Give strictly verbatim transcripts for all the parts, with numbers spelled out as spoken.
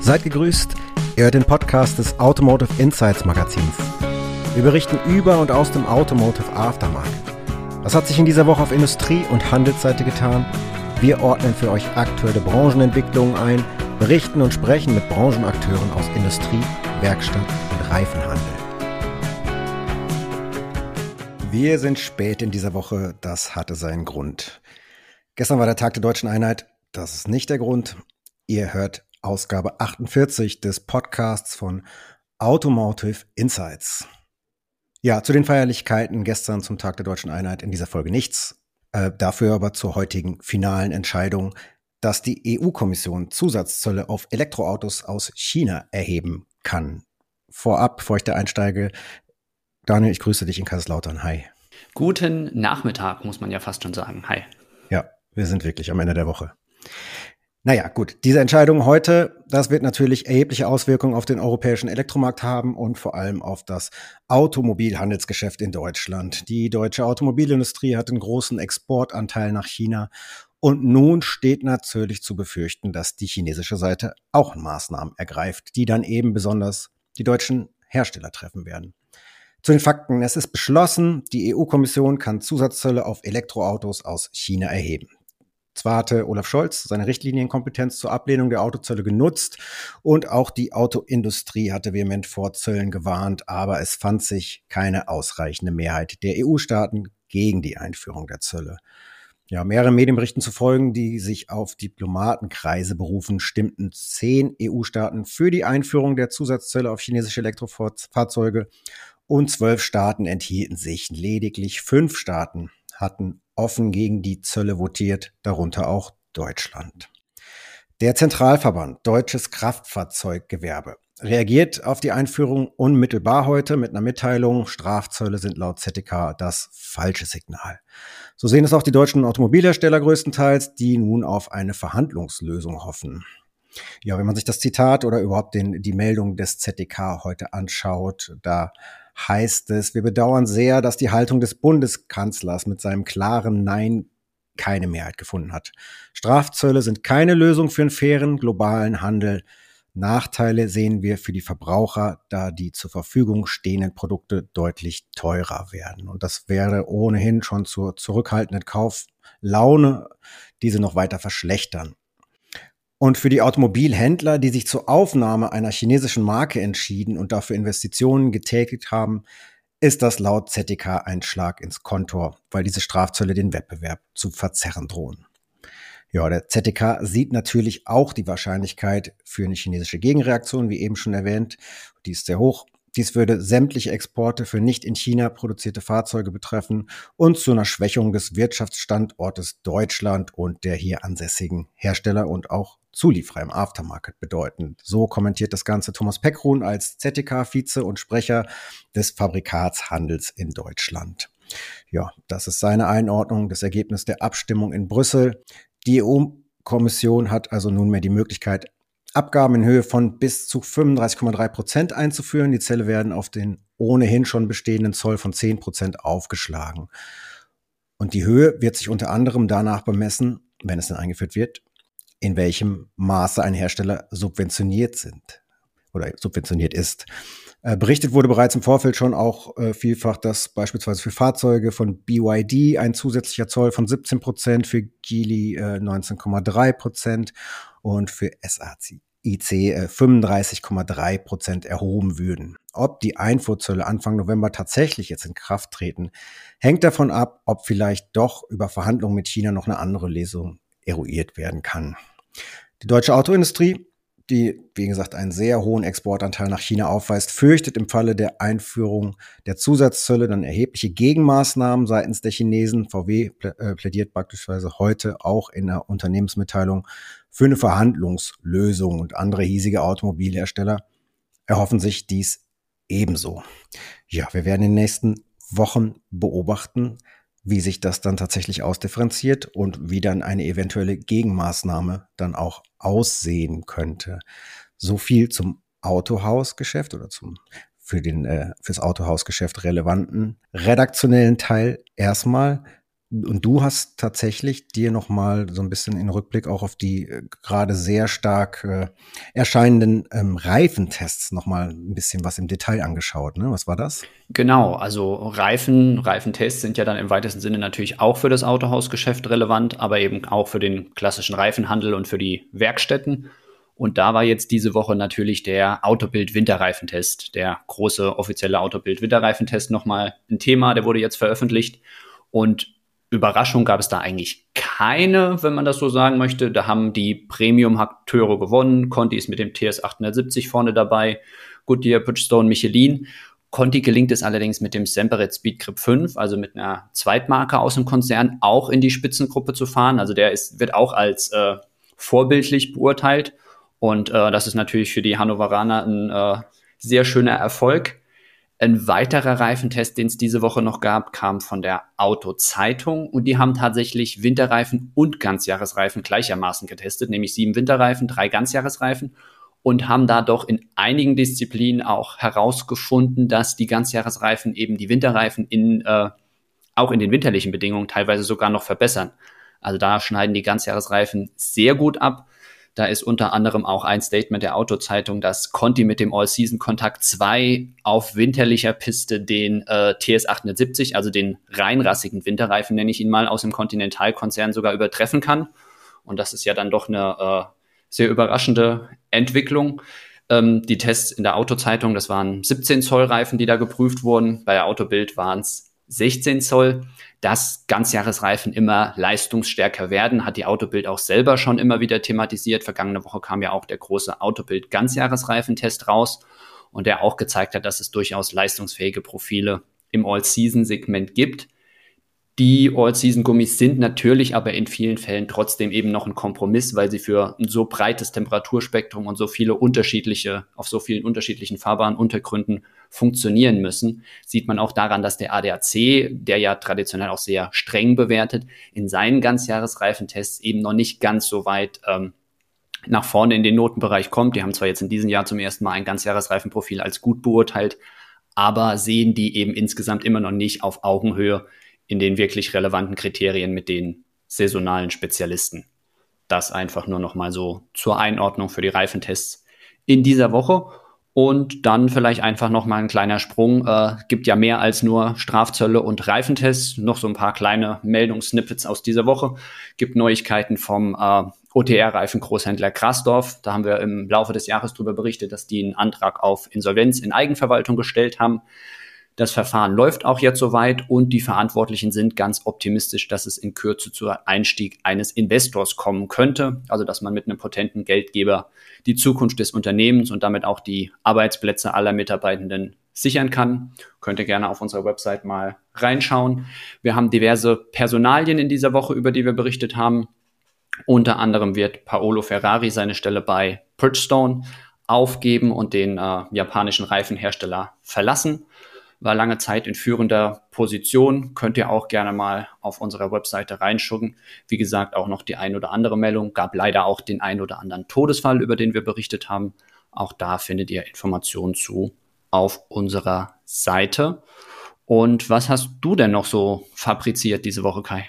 Seid gegrüßt, ihr hört den Podcast des Automotive Insights Magazins. Wir berichten über und aus dem Automotive Aftermarket. Was hat sich in dieser Woche auf Industrie- und Handelsseite getan? Wir ordnen für euch aktuelle Branchenentwicklungen ein, berichten und sprechen mit Branchenakteuren aus Industrie, Werkstatt und Reifenhandel. Wir sind spät in dieser Woche, das hatte seinen Grund. Gestern war der Tag der Deutschen Einheit, das ist nicht der Grund. Ihr hört Ausgabe achtundvierzig des Podcasts von Automotive Insights. Ja, zu den Feierlichkeiten gestern zum Tag der Deutschen Einheit in dieser Folge nichts. Äh, dafür aber zur heutigen finalen Entscheidung, dass die E U-Kommission Zusatzzölle auf Elektroautos aus China erheben kann. Vorab, bevor ich da einsteige, Daniel, ich grüße dich in Kaiserslautern. Hi. Guten Nachmittag, muss man ja fast schon sagen. Hi. Ja, wir sind wirklich am Ende der Woche. Naja, gut, diese Entscheidung heute, das wird natürlich erhebliche Auswirkungen auf den europäischen Elektromarkt haben und vor allem auf das Automobilhandelsgeschäft in Deutschland. Die deutsche Automobilindustrie hat einen großen Exportanteil nach China und nun steht natürlich zu befürchten, dass die chinesische Seite auch Maßnahmen ergreift, die dann eben besonders die deutschen Hersteller treffen werden. Zu den Fakten, es ist beschlossen, die E U-Kommission kann Zusatzzölle auf Elektroautos aus China erheben. Zwar hatte Olaf Scholz seine Richtlinienkompetenz zur Ablehnung der Autozölle genutzt und auch die Autoindustrie hatte vehement vor Zöllen gewarnt, aber es fand sich keine ausreichende Mehrheit der E U-Staaten gegen die Einführung der Zölle. Ja, mehrere Medienberichten zufolge, die sich auf Diplomatenkreise berufen, stimmten zehn E U-Staaten für die Einführung der Zusatzzölle auf chinesische Elektrofahrzeuge und zwölf Staaten enthielten sich. Lediglich fünf Staaten hatten offen gegen die Zölle votiert, darunter auch Deutschland. Der Zentralverband Deutsches Kraftfahrzeuggewerbe reagiert auf die Einführung unmittelbar heute mit einer Mitteilung, Strafzölle sind laut Z T K das falsche Signal. So sehen es auch die deutschen Automobilhersteller größtenteils, die nun auf eine Verhandlungslösung hoffen. Ja, wenn man sich das Zitat oder überhaupt den, die Meldung des Z T K heute anschaut, da heißt es, wir bedauern sehr, dass die Haltung des Bundeskanzlers mit seinem klaren Nein keine Mehrheit gefunden hat. Strafzölle sind keine Lösung für einen fairen globalen Handel. Nachteile sehen wir für die Verbraucher, da die zur Verfügung stehenden Produkte deutlich teurer werden. Und das wäre ohnehin schon zur zurückhaltenden Kauflaune, diese noch weiter verschlechtern. Und für die Automobilhändler, die sich zur Aufnahme einer chinesischen Marke entschieden und dafür Investitionen getätigt haben, ist das laut Z T K ein Schlag ins Kontor, weil diese Strafzölle den Wettbewerb zu verzerren drohen. Ja, der Z T K sieht natürlich auch die Wahrscheinlichkeit für eine chinesische Gegenreaktion, wie eben schon erwähnt. Die ist sehr hoch. Dies würde sämtliche Exporte für nicht in China produzierte Fahrzeuge betreffen und zu einer Schwächung des Wirtschaftsstandortes Deutschland und der hier ansässigen Hersteller und auch Zulieferer im Aftermarket bedeuten. So kommentiert das Ganze Thomas Peckrun als Z T K-Vize und Sprecher des Fabrikatshandels in Deutschland. Ja, das ist seine Einordnung, das Ergebnis der Abstimmung in Brüssel. Die E U-Kommission hat also nunmehr die Möglichkeit, Abgaben in Höhe von bis zu fünfunddreißig Komma drei Prozent einzuführen. Die Zölle werden auf den ohnehin schon bestehenden Zoll von zehn Prozent aufgeschlagen. Und die Höhe wird sich unter anderem danach bemessen, wenn es dann eingeführt wird, in welchem Maße ein Hersteller subventioniert sind oder subventioniert ist. Äh, berichtet wurde bereits im Vorfeld schon auch äh, vielfach, dass beispielsweise für Fahrzeuge von B Y D ein zusätzlicher Zoll von siebzehn Prozent, für Geely äh, neunzehn Komma drei Prozent und für S A I C äh, fünfunddreißig Komma drei Prozent erhoben würden. Ob die Einfuhrzölle Anfang November tatsächlich jetzt in Kraft treten, hängt davon ab, ob vielleicht doch über Verhandlungen mit China noch eine andere Lösung eruiert werden kann. Die deutsche Autoindustrie, die, wie gesagt, einen sehr hohen Exportanteil nach China aufweist, fürchtet im Falle der Einführung der Zusatzzölle dann erhebliche Gegenmaßnahmen seitens der Chinesen. V W plädiert beispielsweise heute auch in der Unternehmensmitteilung für eine Verhandlungslösung und andere hiesige Automobilhersteller erhoffen sich dies ebenso. Ja, wir werden in den nächsten Wochen beobachten, wie sich das dann tatsächlich ausdifferenziert und wie dann eine eventuelle Gegenmaßnahme dann auch aussehen könnte. So viel zum Autohausgeschäft oder zum für den äh, fürs Autohausgeschäft relevanten redaktionellen Teil erstmal. Und du hast tatsächlich dir noch mal so ein bisschen in Rückblick auch auf die äh, gerade sehr stark äh, erscheinenden ähm, Reifentests noch mal ein bisschen was im Detail angeschaut, ne? Was war das? Genau, also Reifen, Reifentests sind ja dann im weitesten Sinne natürlich auch für das Autohausgeschäft relevant, aber eben auch für den klassischen Reifenhandel und für die Werkstätten. Und da war jetzt diese Woche natürlich der Autobild Winterreifentest, der große offizielle Autobild Winterreifentest nochmal ein Thema, der wurde jetzt veröffentlicht. Und Überraschung gab es da eigentlich keine, wenn man das so sagen möchte. Da haben die Premium-Akteure gewonnen. Conti ist mit dem T S achthundertsiebzig vorne dabei, Goodyear, Bridgestone, Michelin. Conti gelingt es allerdings mit dem Semperit Speedgrip fünf, also mit einer Zweitmarke aus dem Konzern, auch in die Spitzengruppe zu fahren. Also der ist, wird auch als äh, vorbildlich beurteilt. Und äh, das ist natürlich für die Hannoveraner ein äh, sehr schöner Erfolg. Ein weiterer Reifentest, den es diese Woche noch gab, kam von der Auto-Zeitung. Und die haben tatsächlich Winterreifen und Ganzjahresreifen gleichermaßen getestet, nämlich sieben Winterreifen, drei Ganzjahresreifen. Und haben da doch in einigen Disziplinen auch herausgefunden, dass die Ganzjahresreifen eben die Winterreifen in, äh, auch in den winterlichen Bedingungen teilweise sogar noch verbessern. Also da schneiden die Ganzjahresreifen sehr gut ab. Da ist unter anderem auch ein Statement der Autozeitung, dass Conti mit dem All-Season-Kontakt zwei auf winterlicher Piste den äh, T S achthundertsiebzig, also den reinrassigen Winterreifen, nenne ich ihn mal, aus dem Continental-Konzern sogar übertreffen kann. Und das ist ja dann doch eine äh, sehr überraschende Entwicklung. Ähm, die Tests in der Autozeitung, das waren siebzehn Zoll Reifen, die da geprüft wurden. Bei der Autobild waren es sechzehn Zoll. Dass Ganzjahresreifen immer leistungsstärker werden, hat die Autobild auch selber schon immer wieder thematisiert. Vergangene Woche kam ja auch der große Autobild Ganzjahresreifentest raus und der auch gezeigt hat, dass es durchaus leistungsfähige Profile im All-Season-Segment gibt. Die All-Season-Gummis sind natürlich aber in vielen Fällen trotzdem eben noch ein Kompromiss, weil sie für ein so breites Temperaturspektrum und so viele unterschiedliche, auf so vielen unterschiedlichen fahrbaren Untergründen funktionieren müssen. Sieht man auch daran, dass der A D A C, der ja traditionell auch sehr streng bewertet, in seinen Ganzjahresreifentests eben noch nicht ganz so weit ähm, nach vorne in den Notenbereich kommt. Die haben zwar jetzt in diesem Jahr zum ersten Mal ein Ganzjahresreifenprofil als gut beurteilt, aber sehen die eben insgesamt immer noch nicht auf Augenhöhe in den wirklich relevanten Kriterien mit den saisonalen Spezialisten. Das einfach nur noch mal so zur Einordnung für die Reifentests in dieser Woche. Und dann vielleicht einfach noch mal ein kleiner Sprung. Äh, gibt ja mehr als nur Strafzölle und Reifentests. Noch so ein paar kleine Meldungssnippets aus dieser Woche. Gibt Neuigkeiten vom äh, O T R-Reifengroßhändler Krasdorf. Da haben wir im Laufe des Jahres darüber berichtet, dass die einen Antrag auf Insolvenz in Eigenverwaltung gestellt haben. Das Verfahren läuft auch jetzt soweit und die Verantwortlichen sind ganz optimistisch, dass es in Kürze zu Einstieg eines Investors kommen könnte. Also dass man mit einem potenten Geldgeber die Zukunft des Unternehmens und damit auch die Arbeitsplätze aller Mitarbeitenden sichern kann. Könnt ihr gerne auf unserer Website mal reinschauen. Wir haben diverse Personalien in dieser Woche, über die wir berichtet haben. Unter anderem wird Paolo Ferrari seine Stelle bei Bridgestone aufgeben und den äh, japanischen Reifenhersteller verlassen. War lange Zeit in führender Position. Könnt ihr auch gerne mal auf unserer Webseite reinschauen. Wie gesagt, auch noch die ein oder andere Meldung. Gab leider auch den ein oder anderen Todesfall, über den wir berichtet haben. Auch da findet ihr Informationen zu auf unserer Seite. Und was hast du denn noch so fabriziert diese Woche, Kai?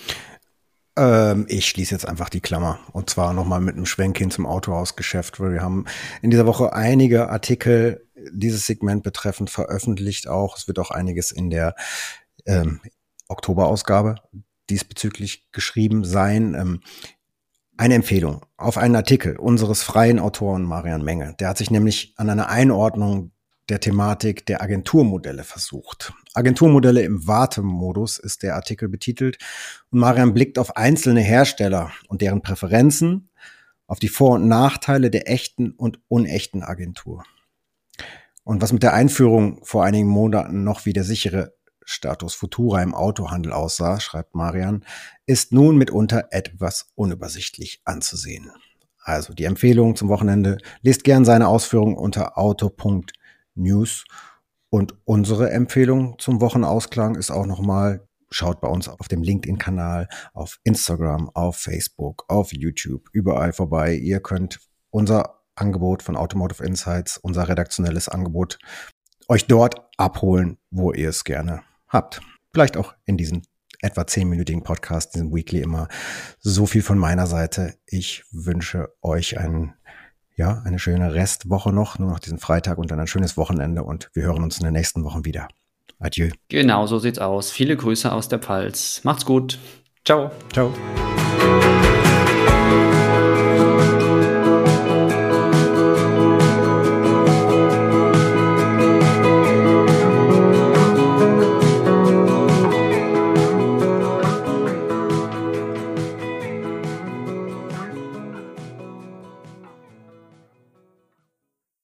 Ähm, ich schließe jetzt einfach die Klammer. Und zwar nochmal mit einem Schwenk hin zum Autohausgeschäft, weil wir haben in dieser Woche einige Artikel dieses Segment betreffend veröffentlicht auch. Es wird auch einiges in der ähm, Oktoberausgabe diesbezüglich geschrieben sein. Ähm, eine Empfehlung auf einen Artikel unseres freien Autoren Marian Menge. Der hat sich nämlich an einer Einordnung der Thematik der Agenturmodelle versucht. Agenturmodelle im Wartemodus ist der Artikel betitelt. Und Marian blickt auf einzelne Hersteller und deren Präferenzen, auf die Vor- und Nachteile der echten und unechten Agentur. Und was mit der Einführung vor einigen Monaten noch wie der sichere Status Futura im Autohandel aussah, schreibt Marian, ist nun mitunter etwas unübersichtlich anzusehen. Also die Empfehlung zum Wochenende, lest gern seine Ausführungen unter auto punkt news. Und unsere Empfehlung zum Wochenausklang ist auch nochmal, schaut bei uns auf dem LinkedIn-Kanal, auf Instagram, auf Facebook, auf YouTube, überall vorbei. Ihr könnt unser Angebot von Automotive Insights, unser redaktionelles Angebot, euch dort abholen, wo ihr es gerne habt. Vielleicht auch in diesen etwa zehnminütigen Podcast, diesem Weekly immer. So viel von meiner Seite. Ich wünsche euch einen, ja, eine schöne Restwoche noch, nur noch diesen Freitag und dann ein schönes Wochenende und wir hören uns in den nächsten Wochen wieder. Adieu. Genau, so sieht's aus. Viele Grüße aus der Pfalz. Macht's gut. Ciao. Ciao.